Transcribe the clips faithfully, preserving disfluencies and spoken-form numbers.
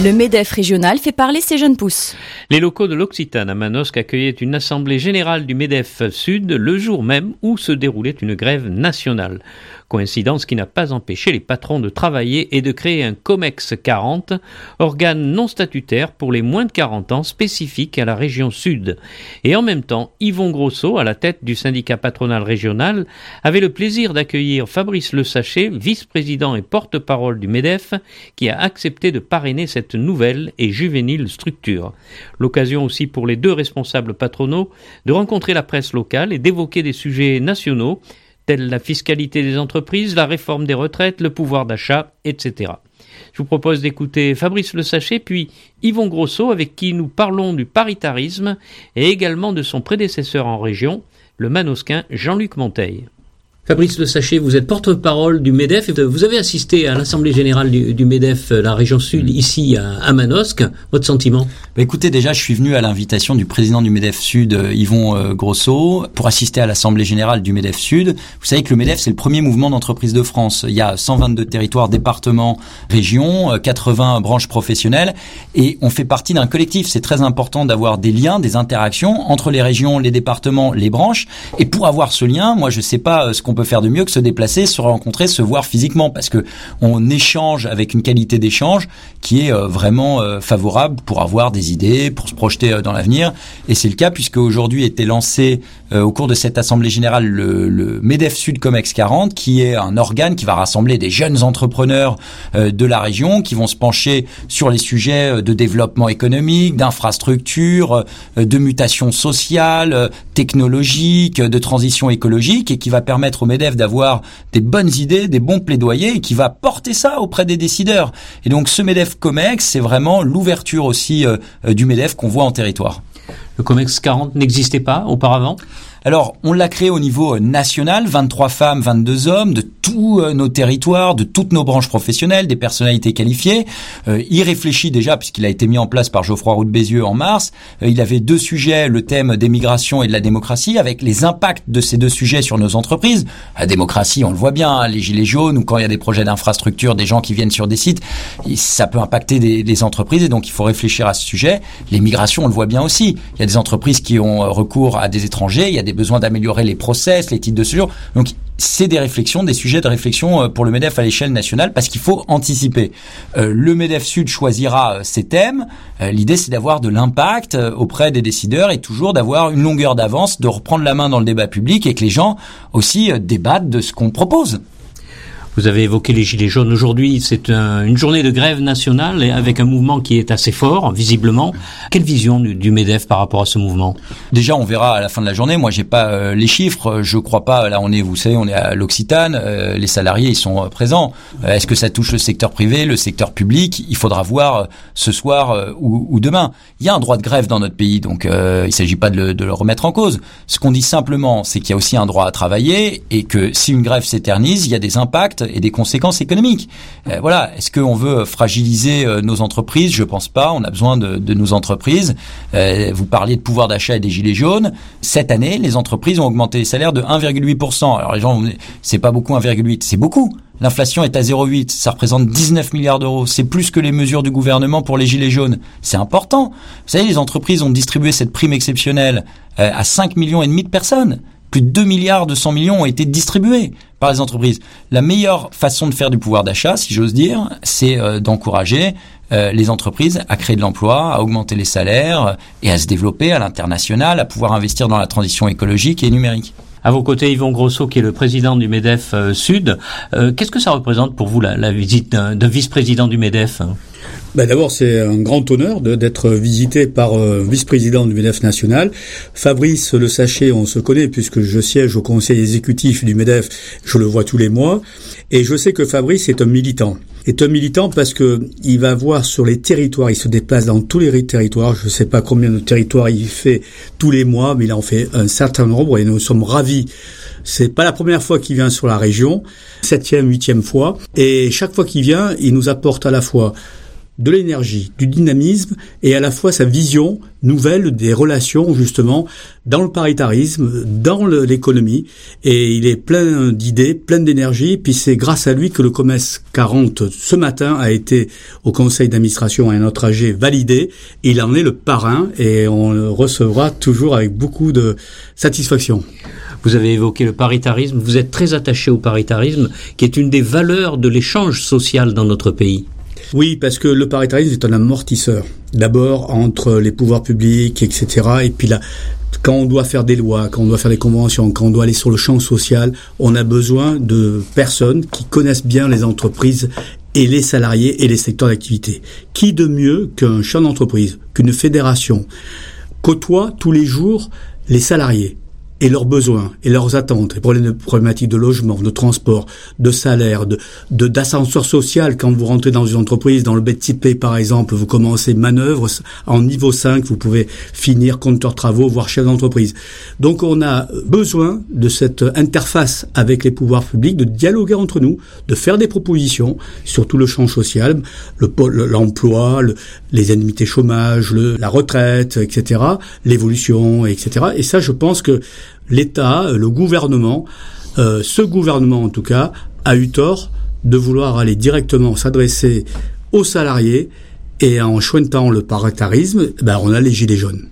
Le MEDEF régional fait parler ses jeunes pousses. Les locaux de l'Occitane à Manosque accueillaient une assemblée générale du MEDEF Sud le jour même où se déroulait une grève nationale. Coïncidence qui n'a pas empêché les patrons de travailler et de créer un COMEX quarante, organe non statutaire pour les moins de quarante ans spécifique à la région Sud. Et en même temps, Yvon Grosso, à la tête du syndicat patronal régional, avait le plaisir d'accueillir Fabrice Le Sachet, vice-président et porte-parole du MEDEF, qui a accepté de parrainer cette nouvelle et juvénile structure. L'occasion aussi pour les deux responsables patronaux de rencontrer la presse locale et d'évoquer des sujets nationaux, tels la fiscalité des entreprises, la réforme des retraites, le pouvoir d'achat, et cetera. Je vous propose d'écouter Fabrice Le Sachet, puis Yvon Grosso, avec qui nous parlons du paritarisme et également de son prédécesseur en région, le manosquin Jean-Luc Monteil. Fabrice Le Sachet, vous êtes porte-parole du MEDEF et vous avez assisté à l'Assemblée Générale du, du MEDEF, la région Sud, ici à, à Manosque. Votre sentiment ? Bah écoutez, déjà, je suis venu à l'invitation du président du MEDEF Sud, Yvon euh, Grosso, pour assister à l'Assemblée Générale du MEDEF Sud. Vous savez que le MEDEF, c'est le premier mouvement d'entreprise de France. Il y a cent vingt-deux territoires, départements, régions, quatre-vingts branches professionnelles et on fait partie d'un collectif. C'est très important d'avoir des liens, des interactions entre les régions, les départements, les branches. Et pour avoir ce lien, moi, je sais pas ce qu'on peut faire de mieux que se déplacer, se rencontrer, se voir physiquement, parce que on échange avec une qualité d'échange qui est euh, vraiment euh, favorable pour avoir des idées, pour se projeter euh, dans l'avenir. Et c'est le cas puisque aujourd'hui était lancé euh, au cours de cette assemblée générale le, le MEDEF Sud COMEX quarante, qui est un organe qui va rassembler des jeunes entrepreneurs euh, de la région, qui vont se pencher sur les sujets de développement économique, d'infrastructure, euh, de mutation sociale, euh, technologique, de transition écologique, et qui va permettre au MEDEF d'avoir des bonnes idées, des bons plaidoyers, et qui va porter ça auprès des décideurs. Et donc ce MEDEF COMEX, c'est vraiment l'ouverture aussi euh, du MEDEF qu'on voit en territoire. Le COMEX quarante n'existait pas auparavant ? Alors, on l'a créé au niveau national, vingt-trois femmes, vingt-deux hommes, de tous nos territoires, de toutes nos branches professionnelles, des personnalités qualifiées. Euh, il réfléchit déjà, puisqu'il a été mis en place par Geoffroy Roux de Bézieux en mars. Euh, il avait deux sujets, le thème des migrations et de la démocratie, avec les impacts de ces deux sujets sur nos entreprises. La démocratie, on le voit bien, hein, les gilets jaunes, ou quand il y a des projets d'infrastructure, des gens qui viennent sur des sites, ça peut impacter des, des entreprises, et donc il faut réfléchir à ce sujet. Les migrations, on le voit bien aussi. Il y a des entreprises qui ont recours à des étrangers, il y a des besoin d'améliorer les process, les titres de séjour. Donc, c'est des réflexions, des sujets de réflexion pour le MEDEF à l'échelle nationale, parce qu'il faut anticiper. Euh, le MEDEF Sud choisira ces thèmes. Euh, l'idée, c'est d'avoir de l'impact auprès des décideurs et toujours d'avoir une longueur d'avance, de reprendre la main dans le débat public et que les gens aussi débattent de ce qu'on propose. Vous avez évoqué les Gilets jaunes. Aujourd'hui, c'est un, une journée de grève nationale et avec un mouvement qui est assez fort, visiblement. Quelle vision du, du MEDEF par rapport à ce mouvement ? Déjà, on verra à la fin de la journée. Moi, j'ai pas euh, les chiffres. Je crois pas. Là, on est, vous savez, on est à l'Occitane. Euh, les salariés, ils sont euh, présents. Euh, est-ce que ça touche le secteur privé, le secteur public ? Il faudra voir euh, ce soir euh, ou, ou demain. Il y a un droit de grève dans notre pays, donc euh, il s'agit pas de le, de le remettre en cause. Ce qu'on dit simplement, c'est qu'il y a aussi un droit à travailler et que si une grève s'éternise, il y a des impacts et des conséquences économiques. Euh, voilà. Est-ce qu'on veut fragiliser euh, nos entreprises ? Je pense pas. On a besoin de, de nos entreprises. Euh, vous parliez de pouvoir d'achat et des gilets jaunes. Cette année, les entreprises ont augmenté les salaires de un virgule huit pour cent. Alors les gens, c'est pas beaucoup un virgule huit, c'est beaucoup. L'inflation est à zéro virgule huit, ça représente dix-neuf milliards d'euros. C'est plus que les mesures du gouvernement pour les gilets jaunes. C'est important. Vous savez, les entreprises ont distribué cette prime exceptionnelle euh, à cinq millions et demi de personnes. Plus de deux milliards deux cents millions ont été distribués par les entreprises. La meilleure façon de faire du pouvoir d'achat, si j'ose dire, c'est euh, d'encourager euh, les entreprises à créer de l'emploi, à augmenter les salaires euh, et à se développer à l'international, à pouvoir investir dans la transition écologique et numérique. À vos côtés, Yvon Grosso, qui est le président du MEDEF euh, Sud. Euh, qu'est-ce que ça représente pour vous, la, la visite d'un, d'un vice-président du MEDEF ? Ben d'abord, c'est un grand honneur de, d'être visité par euh, vice-président du MEDEF national. Fabrice Le Sachet, on se connaît puisque je siège au conseil exécutif du MEDEF, je le vois tous les mois. Et je sais que Fabrice est un militant. Est un militant parce que il va voir sur les territoires, il se déplace dans tous les territoires. Je ne sais pas combien de territoires il fait tous les mois, mais il en fait un certain nombre et nous sommes ravis. C'est pas la première fois qu'il vient sur la région, septième, huitième fois. Et chaque fois qu'il vient, il nous apporte à la fois de l'énergie, du dynamisme et à la fois sa vision nouvelle des relations justement dans le paritarisme, dans le, l'économie. Et il est plein d'idées, plein d'énergie. Puis c'est grâce à lui que le COMES quarante ce matin a été au conseil d'administration à un autre A G validé. Il en est le parrain et on le recevra toujours avec beaucoup de satisfaction. Vous avez évoqué le paritarisme, vous êtes très attaché au paritarisme, qui est une des valeurs de l'échange social dans notre pays. Oui, parce que le paritarisme est un amortisseur. D'abord, entre les pouvoirs publics, et cetera. Et puis là, quand on doit faire des lois, quand on doit faire des conventions, quand on doit aller sur le champ social, on a besoin de personnes qui connaissent bien les entreprises et les salariés et les secteurs d'activité. Qui de mieux qu'un chef d'entreprise, qu'une fédération, côtoie tous les jours les salariés et leurs besoins, et leurs attentes, les problématiques de logement, de transport, de salaire, de, de, d'ascenseur social. Quand vous rentrez dans une entreprise, dans le B T P par exemple, vous commencez manœuvre, en niveau cinq, vous pouvez finir compteur travaux, voire chef d'entreprise. Donc on a besoin de cette interface avec les pouvoirs publics, de dialoguer entre nous, de faire des propositions sur tout le champ social, le, l'emploi, le, les indemnités chômage, le, la retraite, et cetera, l'évolution, et cetera. Et ça, je pense que l'État, le gouvernement, euh, ce gouvernement en tout cas, a eu tort de vouloir aller directement s'adresser aux salariés et en chointant le paritarisme, ben on a les gilets jaunes.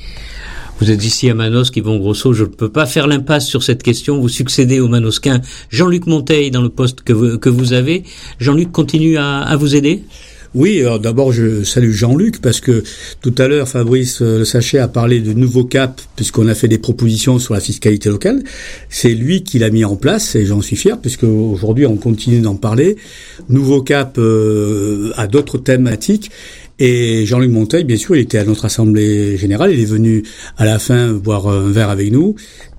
Vous êtes ici à Manosque, Yvon Grosso, je ne peux pas faire l'impasse sur cette question. Vous succédez au Manosquin Jean-Luc Monteil dans le poste que vous, que vous avez. Jean-Luc continue à, à vous aider ? Oui, alors d'abord je salue Jean-Luc parce que tout à l'heure Fabrice Le Sachet a parlé de nouveau cap puisqu'on a fait des propositions sur la fiscalité locale. C'est lui qui l'a mis en place et j'en suis fier puisque aujourd'hui on continue d'en parler. Nouveau cap euh, à d'autres thématiques. Et Jean-Luc Monteil, bien sûr, il était à notre assemblée générale. Il est venu à la fin boire un verre avec nous.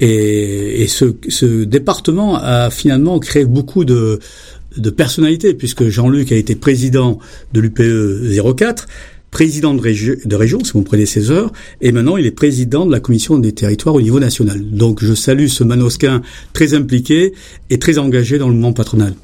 Et, et ce, ce département a finalement créé beaucoup de de personnalité, puisque Jean-Luc a été président de l'U P E zéro quatre, président de, régi- de région, c'est mon prédécesseur, et maintenant il est président de la commission des territoires au niveau national. Donc je salue ce Manosquin très impliqué et très engagé dans le mouvement patronal.